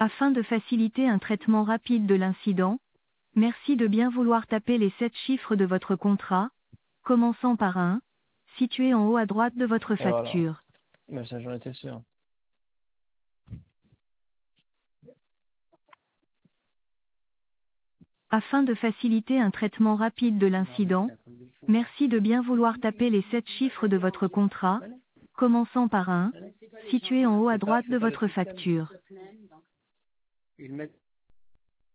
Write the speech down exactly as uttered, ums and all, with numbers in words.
Afin de faciliter un traitement rapide de l'incident, merci de bien vouloir taper les sept chiffres de votre contrat, commençant par un, situé en haut à droite de votre Et voilà. facture. Mais ça, j'en étais sûr. Afin de faciliter un traitement rapide de l'incident, merci de bien vouloir taper les sept chiffres de votre contrat, commençant par un, situé en haut à droite de votre facture.